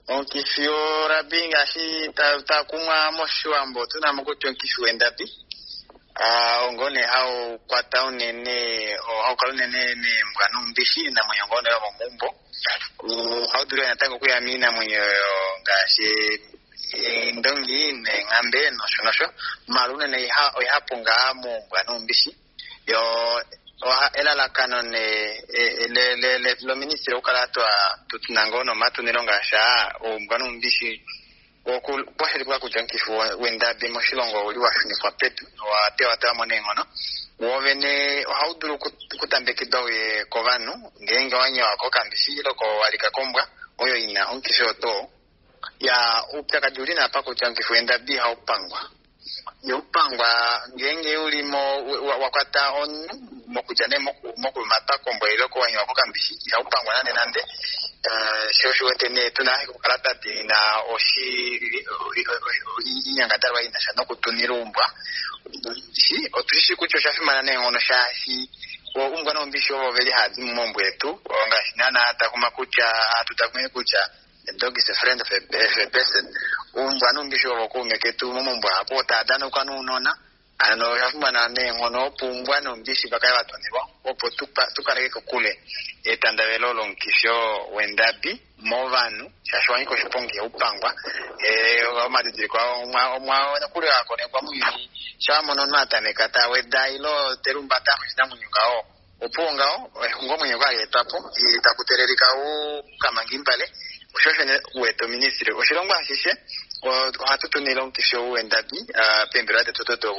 onkisho rabinga shi ta kuma moshuambo tuna mukuti onkisho endapi ongone hao kwata unene o hao kalunene ne mbwanu mbishi na mwenye wa mumbo hao dure nataka kuyamina mwenye ngashi ndongi ne ngambe nosho malune ne hapunga mu mbwanu mbishi yo ela la kanone le ministre okalatwa tutunangono matunilonga sha mbwanu mbishi okul kwaheli kwa kujankifu wenda be moshilongo uli washunifwa petu wa tewa monengo no wovene hauduru kutambekidwa ye kovanu ngenga wanya wako kambishi loko walikakombwa oyo ina onkishoto ya upyaka julina pa kujankifu wenda bi haupangwa yopangwa ngenge ulimo wakwata on mokujane mokumata kombo iloko wanya wako kambishi haupangwa nande shosho tene tuna kukalata dina oshi inyangatarwa ina shano kutunirumbwa shi otushi kucho shafimana nengono shashi umbwa no mbisho veli hadi mumombo yetu ngashinana atakuma kucha atutakume kucha dog is a friend of a person umbwa no mbisho wokumeketu mumombo hapo tadano kanunona ano yafumana nengono pumbwa no mbishi bakaya watonibo opo tukareke kule etandavelo lonkisho wendabi movanu shashwanyi ko shiponge upangwa amadidiri kwa omwa kule wako ne kwa muyini shamono natanekata wedailo terumbata kushinamunyungao opongao ngomunyuka yetapo itakutererika kama ngimbale ushofene weto ministre oshilongwa shishe hatutunira onkisho wendabi pembelade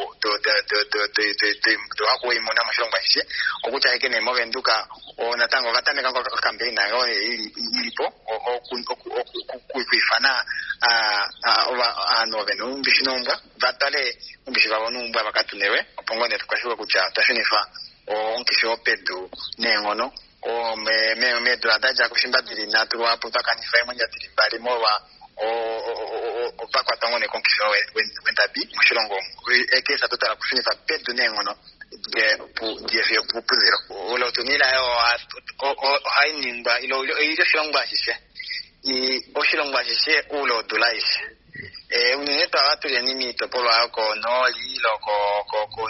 hako imona mashilongwa shishe okucha hekene movenduka onatango vatameka kwa campaign nayo ilipo kuifana anovenu mbishinombwa vatale mbishivavonumbwa vakatunewe opongone tukashuka kucha tashunifa onkisho pedu nengono me duradaja kushimbadiri natu wapo pakanifa imwenja tilibali mowa pakwatangone konkisho wendabi mushilongo ekesa tutala kushunifa pedu nengono je pupuziro ulo tunila yo hainingba ilo shilongwa shishe oshilongwa shishe ulo dulaishe uneta watu ya nimi topolo yako no lilo ko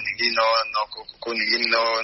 ningino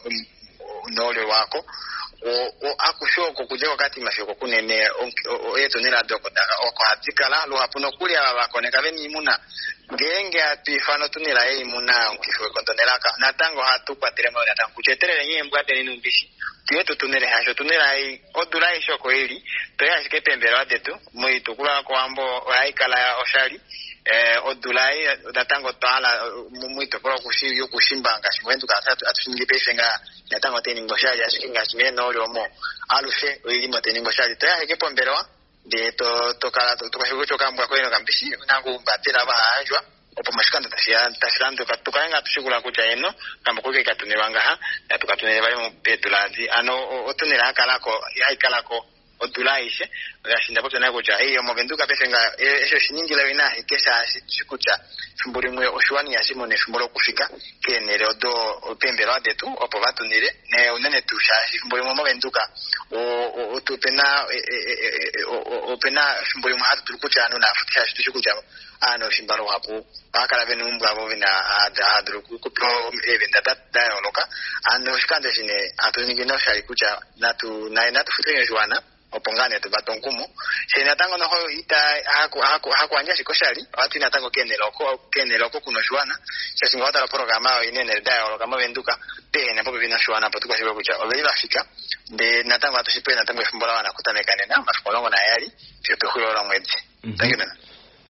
no le wako o akushoko kujeko kati mashoko kunene eto nila doko oko hatikala lo hapuno kuli abakoneka beni imuna ngenge atifano tunila imuna onkifwe kontonelaka natango hatu kwatiremo natango kucheterere nyembwa teni mbishi tuyeto tunele hasho tunela odula shoko hili toya shike pembero adetu muitukula kwa ambo haikala oshali odulai natango tala muito kwa kushimba ngashimwendu kasatu atushingipeshenga natango teni ngoshali ashikinga shimeno lyomo alushe ilimo teni ngoshali toya hike pembero de tokala tukashuko kambwa kweno kambishi nangu batira bahanjwa opo mashikanda tashirando tukaenga tushugula kucha eno kamba kuke katunewanga ha tukatunele bali mu petulazi ano otunela akalako haikalako odulaishe gashinda pote na kucha hiyo movenduka pesenga esho shiningi lawina ikesha shikucha fumburi mwe oshwani ya simone fumburo kufika kenere odo pembero adetu opo batunire ne unene tusha fumburi mwe movenduka otupena opena fumburi mwe hatu tulikucha anu na futisha shikucha ano shimbaro hapo akala benu mbabo bina adru kupro evenda data oloka ano shikande shine atuningino shali kucha natu futenyo jwana opongane tu batonkumu shena tango no ho ita haku anja shikoshali watu inatango keneloko kuno shwana shasinga wata la programa inene dayo kama venduka pene popo bina shwana hapo tukashika kucha obeiba fika de natango atushipena natango fumbora wana kutamekane na mafukolongo na yali fyo pekulo la mwezi thank you.